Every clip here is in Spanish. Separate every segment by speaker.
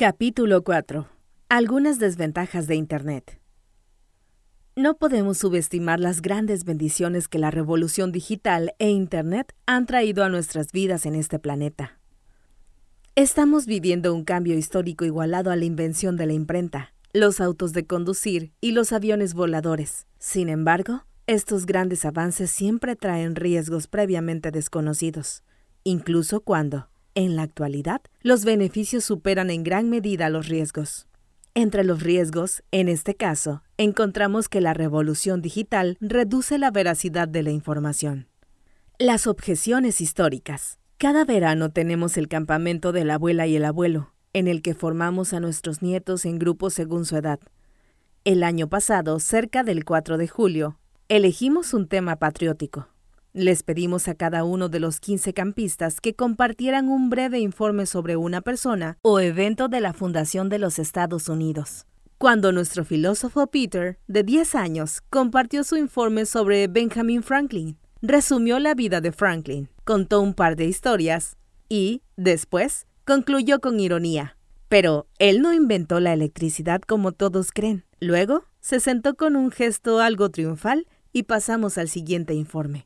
Speaker 1: Capítulo 4. Algunas desventajas de Internet. No podemos subestimar las grandes bendiciones que la revolución digital e Internet han traído a nuestras vidas en este planeta. Estamos viviendo un cambio histórico igualado a la invención de la imprenta, los autos de conducir y los aviones voladores. Sin embargo, estos grandes avances siempre traen riesgos previamente desconocidos, incluso cuando, en la actualidad, los beneficios superan en gran medida los riesgos. Entre los riesgos, en este caso, encontramos que la revolución digital reduce la veracidad de la información. Las objeciones históricas. Cada verano tenemos el campamento de la abuela y el abuelo, en el que formamos a nuestros nietos en grupos según su edad. El año pasado, cerca del 4 de julio, elegimos un tema patriótico. Les pedimos a cada uno de los 15 campistas que compartieran un breve informe sobre una persona o evento de la fundación de los Estados Unidos. Cuando nuestro filósofo Peter, de 10 años, compartió su informe sobre Benjamin Franklin, resumió la vida de Franklin, contó un par de historias y, después, concluyó con ironía. Pero él no inventó la electricidad como todos creen. Luego, se sentó con un gesto algo triunfal y pasamos al siguiente informe.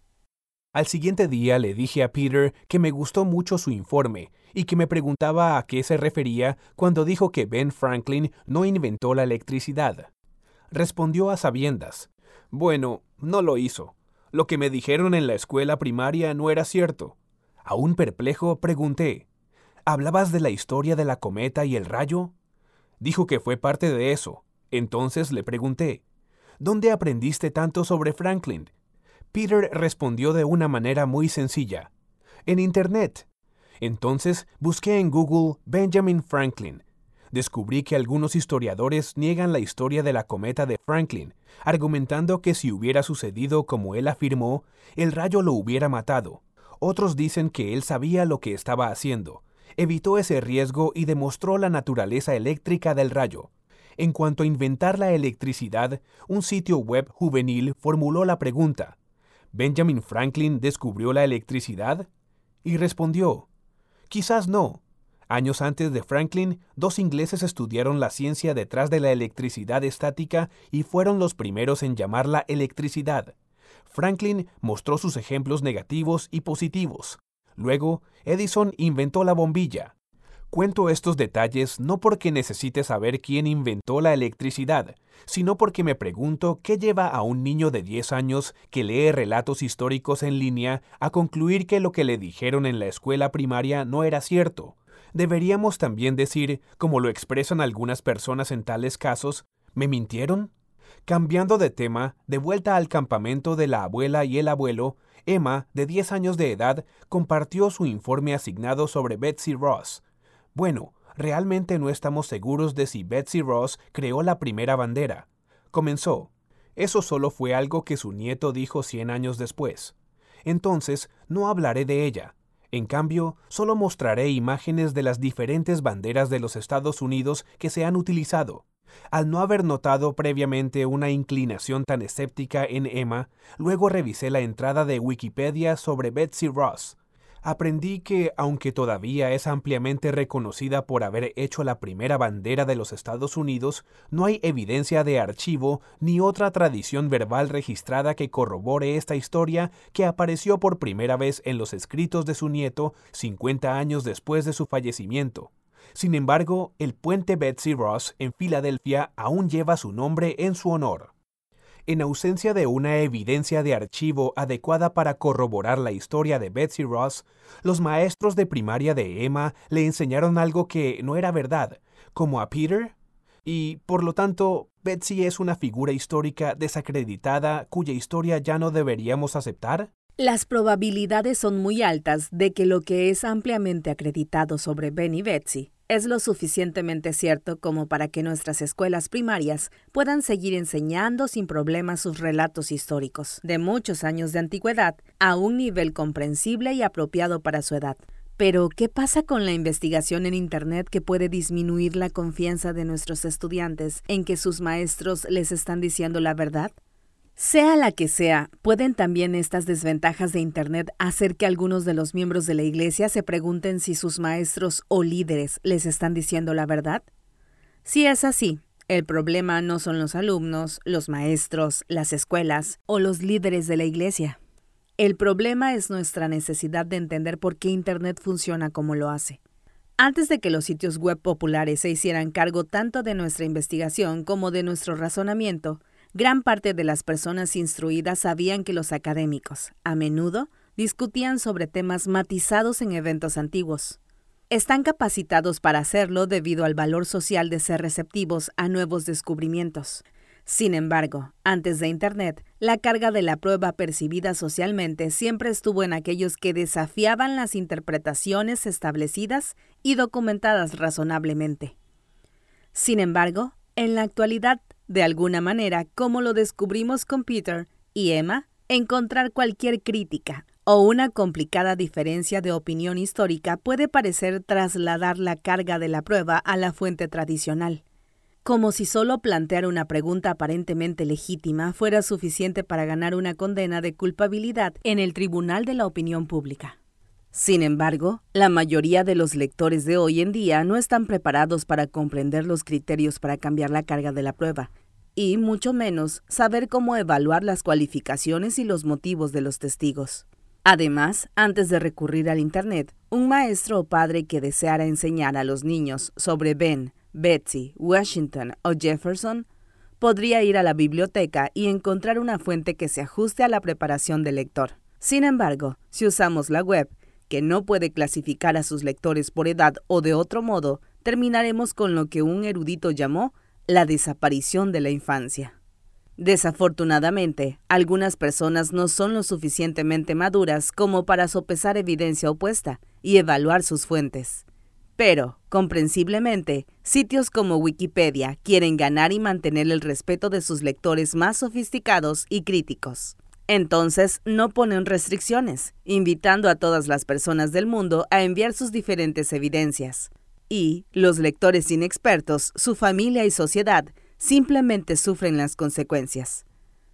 Speaker 2: Al siguiente día le dije a Peter que me gustó mucho su informe y que me preguntaba a qué se refería cuando dijo que Ben Franklin no inventó la electricidad. Respondió a sabiendas: bueno, no lo hizo. Lo que me dijeron en la escuela primaria no era cierto. Aún perplejo, pregunté: ¿hablabas de la historia de la cometa y el rayo? Dijo que fue parte de eso. Entonces le pregunté: ¿dónde aprendiste tanto sobre Franklin? Peter respondió de una manera muy sencilla: en Internet. Entonces busqué en Google Benjamin Franklin. Descubrí que algunos historiadores niegan la historia de la cometa de Franklin, argumentando que si hubiera sucedido como él afirmó, el rayo lo hubiera matado. Otros dicen que él sabía lo que estaba haciendo, evitó ese riesgo y demostró la naturaleza eléctrica del rayo. En cuanto a inventar la electricidad, un sitio web juvenil formuló la pregunta: ¿Benjamin Franklin descubrió la electricidad? Y respondió: quizás no. Años antes de Franklin, 2 ingleses estudiaron la ciencia detrás de la electricidad estática y fueron los primeros en llamarla electricidad. Franklin mostró sus ejemplos negativos y positivos. Luego, Edison inventó la bombilla. Cuento estos detalles no porque necesite saber quién inventó la electricidad, sino porque me pregunto qué lleva a un niño de 10 años que lee relatos históricos en línea a concluir que lo que le dijeron en la escuela primaria no era cierto. Deberíamos también decir, como lo expresan algunas personas en tales casos: ¿me mintieron? Cambiando de tema, de vuelta al campamento de la abuela y el abuelo, Emma, de 10 años de edad, compartió su informe asignado sobre Betsy Ross. Bueno, realmente no estamos seguros de si Betsy Ross creó la primera bandera. Comenzó: eso solo fue algo que su nieto dijo 100 años después. Entonces, no hablaré de ella. En cambio, solo mostraré imágenes de las diferentes banderas de los Estados Unidos que se han utilizado. Al no haber notado previamente una inclinación tan escéptica en Emma, luego revisé la entrada de Wikipedia sobre Betsy Ross. Aprendí que, aunque todavía es ampliamente reconocida por haber hecho la primera bandera de los Estados Unidos, no hay evidencia de archivo ni otra tradición verbal registrada que corrobore esta historia, que apareció por primera vez en los escritos de su nieto 50 años después de su fallecimiento. Sin embargo, el puente Betsy Ross en Filadelfia aún lleva su nombre en su honor. En ausencia de una evidencia de archivo adecuada para corroborar la historia de Betsy Ross, los maestros de primaria de Emma le enseñaron algo que no era verdad, como a Peter. Y, por lo tanto, Betsy es una figura histórica desacreditada cuya historia ya no deberíamos aceptar.
Speaker 1: Las probabilidades son muy altas de que lo que es ampliamente acreditado sobre Ben y Betsy es lo suficientemente cierto como para que nuestras escuelas primarias puedan seguir enseñando sin problemas sus relatos históricos de muchos años de antigüedad a un nivel comprensible y apropiado para su edad. Pero, ¿qué pasa con la investigación en Internet que puede disminuir la confianza de nuestros estudiantes en que sus maestros les están diciendo la verdad? Sea la que sea, ¿pueden también estas desventajas de Internet hacer que algunos de los miembros de la Iglesia se pregunten si sus maestros o líderes les están diciendo la verdad? Si es así, el problema no son los alumnos, los maestros, las escuelas o los líderes de la Iglesia. El problema es nuestra necesidad de entender por qué Internet funciona como lo hace. Antes de que los sitios web populares se hicieran cargo tanto de nuestra investigación como de nuestro razonamiento, gran parte de las personas instruidas sabían que los académicos, a menudo, discutían sobre temas matizados en eventos antiguos. Están capacitados para hacerlo debido al valor social de ser receptivos a nuevos descubrimientos. Sin embargo, antes de Internet, la carga de la prueba percibida socialmente siempre estuvo en aquellos que desafiaban las interpretaciones establecidas y documentadas razonablemente. Sin embargo, en la actualidad, de alguna manera, como lo descubrimos con Peter y Emma, encontrar cualquier crítica o una complicada diferencia de opinión histórica puede parecer trasladar la carga de la prueba a la fuente tradicional, como si solo plantear una pregunta aparentemente legítima fuera suficiente para ganar una condena de culpabilidad en el tribunal de la opinión pública. Sin embargo, la mayoría de los lectores de hoy en día no están preparados para comprender los criterios para cambiar la carga de la prueba, y mucho menos saber cómo evaluar las cualificaciones y los motivos de los testigos. Además, antes de recurrir al Internet, un maestro o padre que deseara enseñar a los niños sobre Ben, Betsy, Washington o Jefferson, podría ir a la biblioteca y encontrar una fuente que se ajuste a la preparación del lector. Sin embargo, si usamos la web, que no puede clasificar a sus lectores por edad o de otro modo, terminaremos con lo que un erudito llamó la desaparición de la infancia. Desafortunadamente, algunas personas no son lo suficientemente maduras como para sopesar evidencia opuesta y evaluar sus fuentes. Pero, comprensiblemente, sitios como Wikipedia quieren ganar y mantener el respeto de sus lectores más sofisticados y críticos. Entonces, no ponen restricciones, invitando a todas las personas del mundo a enviar sus diferentes evidencias. Y los lectores inexpertos, su familia y sociedad, simplemente sufren las consecuencias.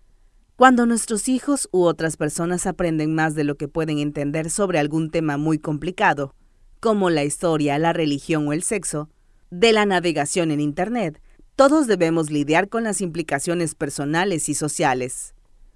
Speaker 1: Cuando nuestros hijos u otras personas aprenden más de lo que pueden entender sobre algún tema muy complicado, como la historia, la religión o el sexo, de la navegación en Internet, todos debemos lidiar con las implicaciones personales y sociales.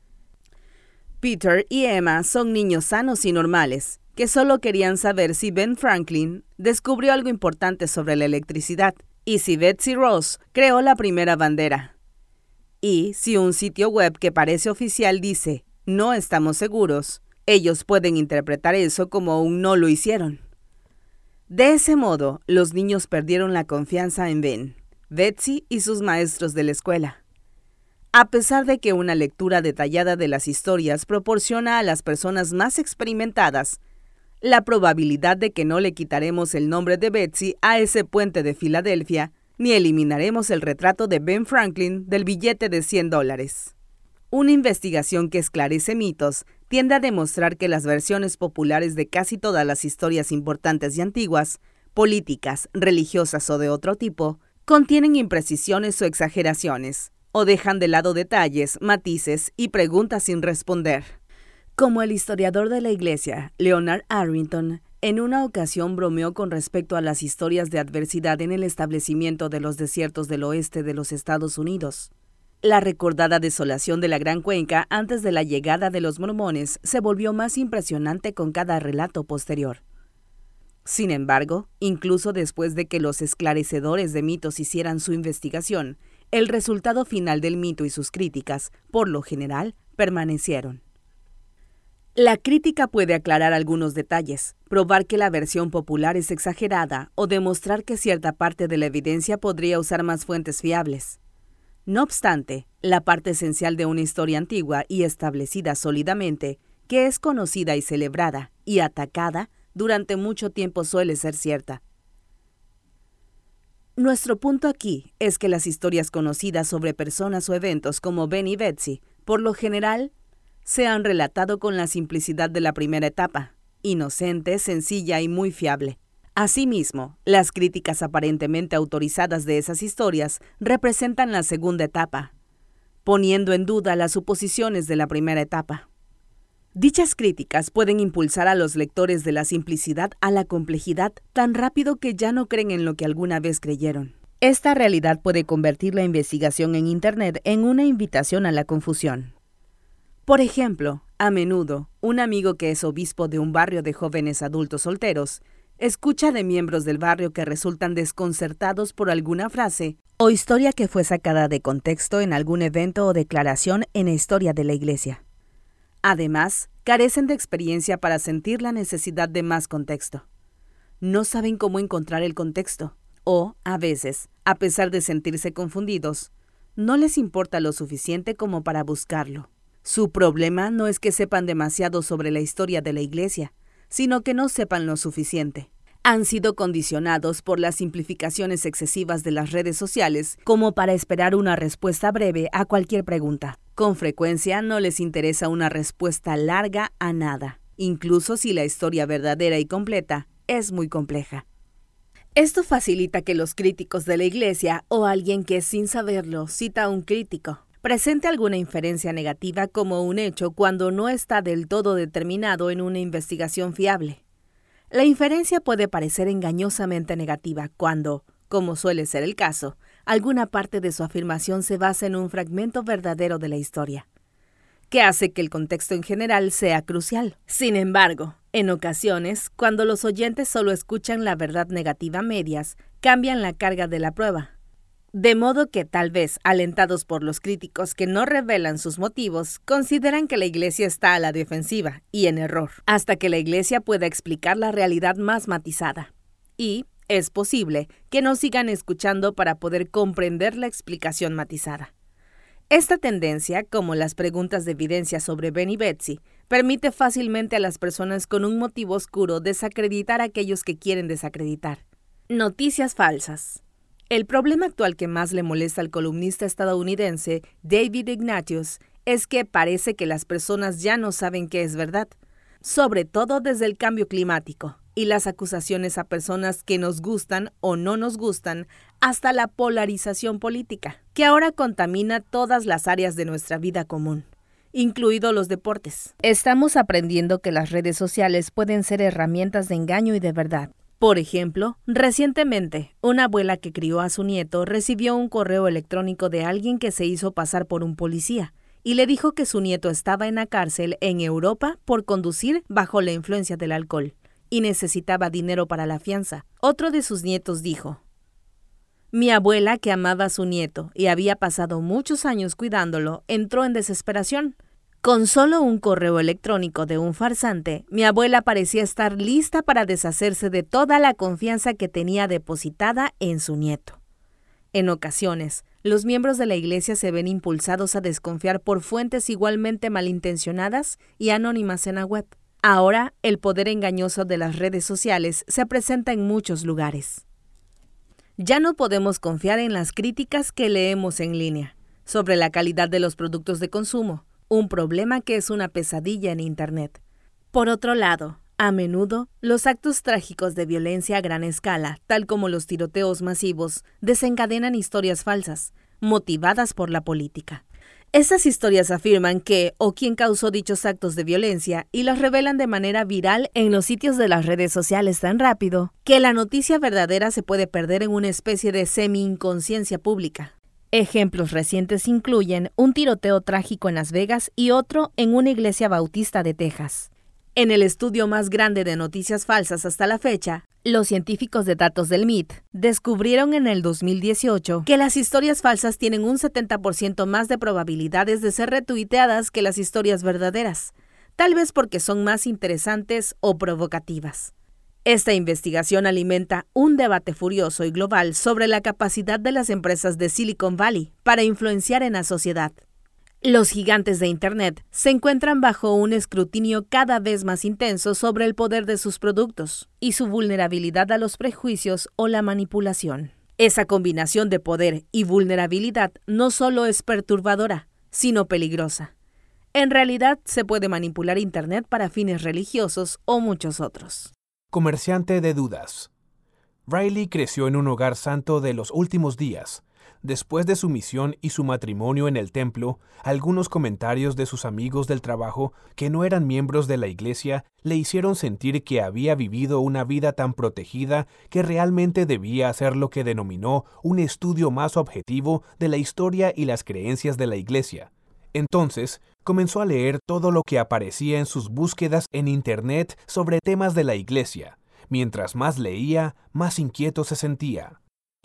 Speaker 1: Peter y Emma son niños sanos y normales, que solo querían saber si Ben Franklin descubrió algo importante sobre la electricidad, y si Betsy Ross creó la primera bandera. Y si un sitio web que parece oficial dice, no estamos seguros, ellos pueden interpretar eso como un no lo hicieron. De ese modo, los niños perdieron la confianza en Ben, Betsy y sus maestros de la escuela. A pesar de que una lectura detallada de las historias proporciona a las personas más experimentadas la probabilidad de que no le quitaremos el nombre de Betsy a ese puente de Filadelfia, ni eliminaremos el retrato de Ben Franklin del billete de $100. Una investigación que esclarece mitos tiende a demostrar que las versiones populares de casi todas las historias importantes y antiguas, políticas, religiosas o de otro tipo, contienen imprecisiones o exageraciones, o dejan de lado detalles, matices y preguntas sin responder. Como el historiador de la Iglesia, Leonard Arrington, en una ocasión bromeó con respecto a las historias de adversidad en el establecimiento de los desiertos del oeste de los Estados Unidos. La recordada desolación de la Gran Cuenca antes de la llegada de los mormones se volvió más impresionante con cada relato posterior. Sin embargo, incluso después de que los esclarecedores de mitos hicieran su investigación, el resultado final del mito y sus críticas, por lo general, permanecieron. La crítica puede aclarar algunos detalles, probar que la versión popular es exagerada o demostrar que cierta parte de la evidencia podría usar más fuentes fiables. No obstante, la parte esencial de una historia antigua y establecida sólidamente, que es conocida y celebrada y atacada durante mucho tiempo, suele ser cierta. Nuestro punto aquí es que las historias conocidas sobre personas o eventos como Ben y Betsy, por lo general, se han relatado con la simplicidad de la primera etapa, inocente, sencilla y muy fiable. Asimismo, las críticas aparentemente autorizadas de esas historias representan la segunda etapa, poniendo en duda las suposiciones de la primera etapa. Dichas críticas pueden impulsar a los lectores de la simplicidad a la complejidad tan rápido que ya no creen en lo que alguna vez creyeron. Esta realidad puede convertir la investigación en Internet en una invitación a la confusión. Por ejemplo, a menudo, un amigo que es obispo de un barrio de jóvenes adultos solteros escucha de miembros del barrio que resultan desconcertados por alguna frase o historia que fue sacada de contexto en algún evento o declaración en la historia de la iglesia. Además, carecen de experiencia para sentir la necesidad de más contexto. No saben cómo encontrar el contexto, o, a veces, a pesar de sentirse confundidos, no les importa lo suficiente como para buscarlo. Su problema no es que sepan demasiado sobre la historia de la iglesia, sino que no sepan lo suficiente. Han sido condicionados por las simplificaciones excesivas de las redes sociales como para esperar una respuesta breve a cualquier pregunta. Con frecuencia no les interesa una respuesta larga a nada, incluso si la historia verdadera y completa es muy compleja. Esto facilita que los críticos de la iglesia o alguien que sin saberlo cita a un crítico presente alguna inferencia negativa como un hecho cuando no está del todo determinado en una investigación fiable. La inferencia puede parecer engañosamente negativa cuando, como suele ser el caso, alguna parte de su afirmación se basa en un fragmento verdadero de la historia, que hace que el contexto en general sea crucial. Sin embargo, en ocasiones, cuando los oyentes solo escuchan la verdad negativa a medias, cambian la carga de la prueba. De modo que tal vez, alentados por los críticos que no revelan sus motivos, consideran que la iglesia está a la defensiva y en error, hasta que la iglesia pueda explicar la realidad más matizada. Y es posible que no sigan escuchando para poder comprender la explicación matizada. Esta tendencia, como las preguntas de evidencia sobre Ben y Betsy, permite fácilmente a las personas con un motivo oscuro desacreditar a aquellos que quieren desacreditar. Noticias falsas. El problema actual que más le molesta al columnista estadounidense David Ignatius es que parece que las personas ya no saben qué es verdad, sobre todo desde el cambio climático y las acusaciones a personas que nos gustan o no nos gustan, hasta la polarización política, que ahora contamina todas las áreas de nuestra vida común, incluidos los deportes. Estamos aprendiendo que las redes sociales pueden ser herramientas de engaño y de verdad. Por ejemplo, recientemente, una abuela que crió a su nieto recibió un correo electrónico de alguien que se hizo pasar por un policía y le dijo que su nieto estaba en la cárcel en Europa por conducir bajo la influencia del alcohol y necesitaba dinero para la fianza. Otro de sus nietos dijo: "Mi abuela, que amaba a su nieto y había pasado muchos años cuidándolo, entró en desesperación. Con solo un correo electrónico de un farsante, mi abuela parecía estar lista para deshacerse de toda la confianza que tenía depositada en su nieto". En ocasiones, los miembros de la iglesia se ven impulsados a desconfiar por fuentes igualmente malintencionadas y anónimas en la web. Ahora, el poder engañoso de las redes sociales se presenta en muchos lugares. Ya no podemos confiar en las críticas que leemos en línea sobre la calidad de los productos de consumo, un problema que es una pesadilla en Internet. Por otro lado, a menudo, los actos trágicos de violencia a gran escala, tal como los tiroteos masivos, desencadenan historias falsas, motivadas por la política. Estas historias afirman que o quién causó dichos actos de violencia y las revelan de manera viral en los sitios de las redes sociales tan rápido que la noticia verdadera se puede perder en una especie de semi-inconsciencia pública. Ejemplos recientes incluyen un tiroteo trágico en Las Vegas y otro en una iglesia bautista de Texas. En el estudio más grande de noticias falsas hasta la fecha, los científicos de datos del MIT descubrieron en el 2018 que las historias falsas tienen un 70% más de probabilidades de ser retuiteadas que las historias verdaderas, tal vez porque son más interesantes o provocativas. Esta investigación alimenta un debate furioso y global sobre la capacidad de las empresas de Silicon Valley para influenciar en la sociedad. Los gigantes de Internet se encuentran bajo un escrutinio cada vez más intenso sobre el poder de sus productos y su vulnerabilidad a los prejuicios o la manipulación. Esa combinación de poder y vulnerabilidad no solo es perturbadora, sino peligrosa. En realidad, se puede manipular Internet para fines religiosos o muchos otros.
Speaker 2: Comerciante de dudas. Riley creció en un hogar santo de los últimos días, Después de su misión y su matrimonio en el templo, algunos comentarios de sus amigos del trabajo, que no eran miembros de la iglesia, le hicieron sentir que había vivido una vida tan protegida que realmente debía hacer lo que denominó un estudio más objetivo de la historia y las creencias de la iglesia. Entonces, comenzó a leer todo lo que aparecía en sus búsquedas en Internet sobre temas de la iglesia. Mientras más leía, más inquieto se sentía.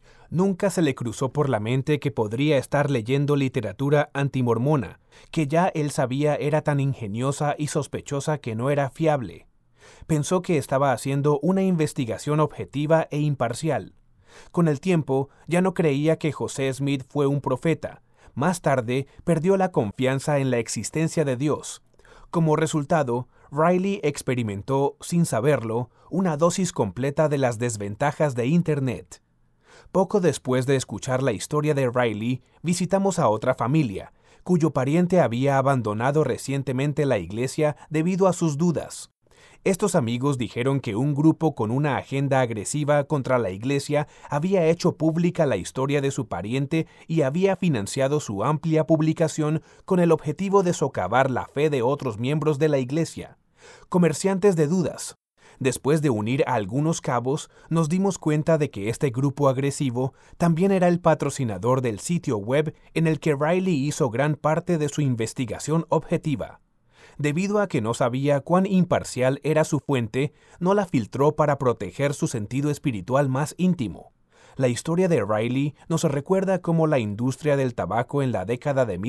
Speaker 2: Nunca se le cruzó por la mente que podría estar leyendo literatura antimormona, que ya él sabía era tan ingeniosa y sospechosa que no era fiable. Pensó que estaba haciendo una investigación objetiva e imparcial. Con el tiempo, ya no creía que José Smith fue un profeta. Más tarde, perdió la confianza en la existencia de Dios. Como resultado, Riley experimentó, sin saberlo, una dosis completa de las desventajas de Internet. Poco después de escuchar la historia de Riley, visitamos a otra familia, cuyo pariente había abandonado recientemente la iglesia debido a sus dudas. Estos amigos dijeron que un grupo con una agenda agresiva contra la iglesia había hecho pública la historia de su pariente y había financiado su amplia publicación con el objetivo de socavar la fe de otros miembros de la iglesia. Comerciantes de dudas. Después de unir a algunos cabos, nos dimos cuenta de que este grupo agresivo también era el patrocinador del sitio web en el que Riley hizo gran parte de su investigación objetiva. Debido a que no sabía cuán imparcial era su fuente, no la filtró para proteger su sentido espiritual más íntimo. La historia de Riley nos recuerda cómo la industria del tabaco en la década de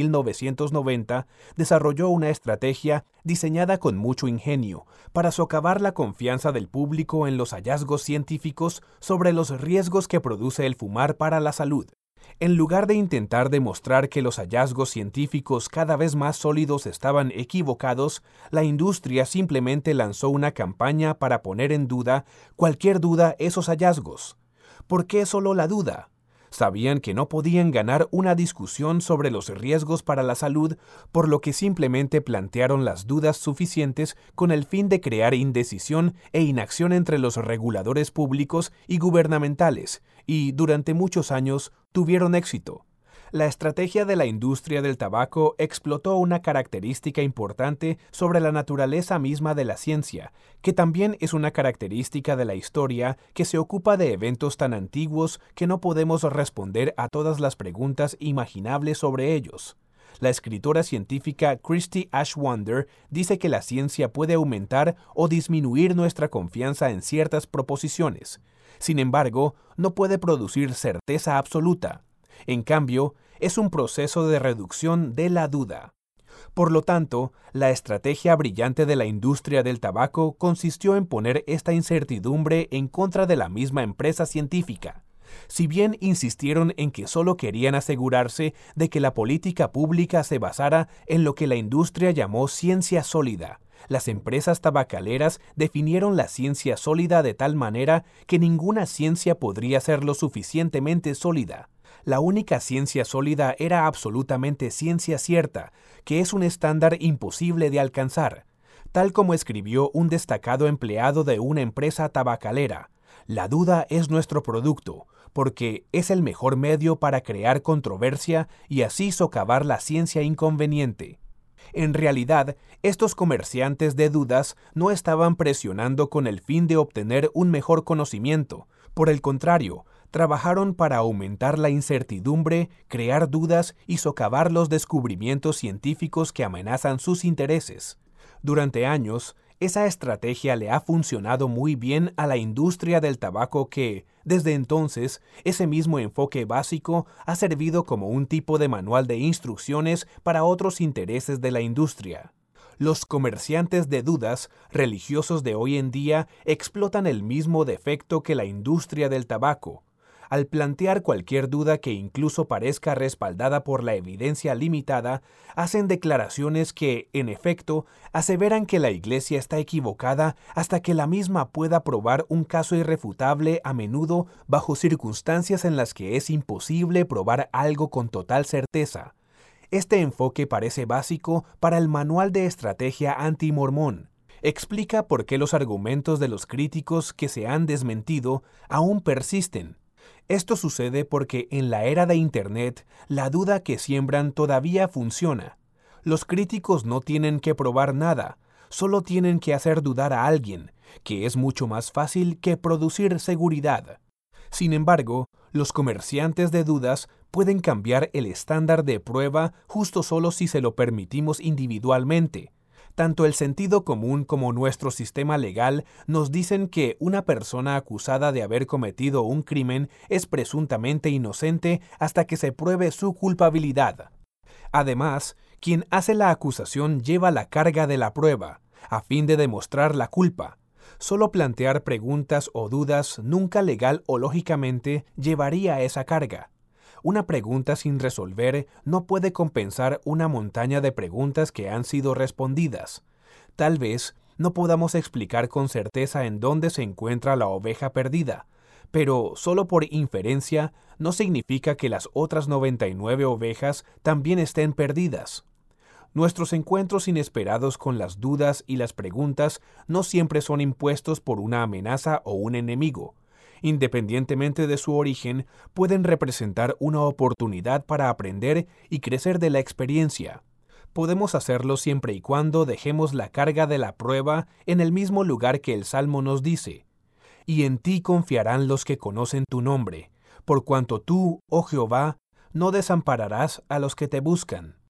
Speaker 2: 1990 desarrolló una estrategia diseñada con mucho ingenio para socavar la confianza del público en los hallazgos científicos sobre los riesgos que produce el fumar para la salud. En lugar de intentar demostrar que los hallazgos científicos cada vez más sólidos estaban equivocados, la industria simplemente lanzó una campaña para poner en duda cualquier duda esos hallazgos. ¿Por qué solo la duda? Sabían que no podían ganar una discusión sobre los riesgos para la salud, por lo que simplemente plantearon las dudas suficientes con el fin de crear indecisión e inacción entre los reguladores públicos y gubernamentales, y durante muchos años tuvieron éxito. La estrategia de la industria del tabaco explotó una característica importante sobre la naturaleza misma de la ciencia, que también es una característica de la historia que se ocupa de eventos tan antiguos que no podemos responder a todas las preguntas imaginables sobre ellos. La escritora científica Christy Ashwander dice que la ciencia puede aumentar o disminuir nuestra confianza en ciertas proposiciones. Sin embargo, no puede producir certeza absoluta. En cambio, es un proceso de reducción de la duda. Por lo tanto, la estrategia brillante de la industria del tabaco consistió en poner esta incertidumbre en contra de la misma empresa científica. Si bien insistieron en que solo querían asegurarse de que la política pública se basara en lo que la industria llamó ciencia sólida, las empresas tabacaleras definieron la ciencia sólida de tal manera que ninguna ciencia podría ser lo suficientemente sólida. La única ciencia sólida era absolutamente ciencia cierta, que es un estándar imposible de alcanzar. Tal como escribió un destacado empleado de una empresa tabacalera, la duda es nuestro producto, porque es el mejor medio para crear controversia y así socavar la ciencia inconveniente. En realidad, estos comerciantes de dudas no estaban presionando con el fin de obtener un mejor conocimiento. Por el contrario, trabajaron para aumentar la incertidumbre, crear dudas y socavar los descubrimientos científicos que amenazan sus intereses. Durante años, esa estrategia le ha funcionado muy bien a la industria del tabaco que, desde entonces, ese mismo enfoque básico ha servido como un tipo de manual de instrucciones para otros intereses de la industria. Los comerciantes de dudas religiosos de hoy en día explotan el mismo defecto que la industria del tabaco. Al plantear cualquier duda que incluso parezca respaldada por la evidencia limitada, hacen declaraciones que, en efecto, aseveran que la Iglesia está equivocada hasta que la misma pueda probar un caso irrefutable, a menudo bajo circunstancias en las que es imposible probar algo con total certeza. Este enfoque parece básico para el manual de estrategia antimormón. Explica por qué los argumentos de los críticos que se han desmentido aún persisten. Esto sucede porque en la era de Internet, la duda que siembran todavía funciona. Los críticos no tienen que probar nada, solo tienen que hacer dudar a alguien, que es mucho más fácil que producir seguridad. Sin embargo, los comerciantes de dudas pueden cambiar el estándar de prueba justo solo si se lo permitimos individualmente. Tanto el sentido común como nuestro sistema legal nos dicen que una persona acusada de haber cometido un crimen es presuntamente inocente hasta que se pruebe su culpabilidad. Además, quien hace la acusación lleva la carga de la prueba, a fin de demostrar la culpa. Solo plantear preguntas o dudas nunca legal o lógicamente llevaría esa carga. Una pregunta sin resolver no puede compensar una montaña de preguntas que han sido respondidas. Tal vez no podamos explicar con certeza en dónde se encuentra la oveja perdida, pero solo por inferencia no significa que las otras 99 ovejas también estén perdidas. Nuestros encuentros inesperados con las dudas y las preguntas no siempre son impuestos por una amenaza o un enemigo. Independientemente de su origen, pueden representar una oportunidad para aprender y crecer de la experiencia. Podemos hacerlo siempre y cuando dejemos la carga de la prueba en el mismo lugar que el Salmo nos dice: «Y en ti confiarán los que conocen tu nombre, por cuanto tú, oh Jehová, no desampararás a los que te buscan».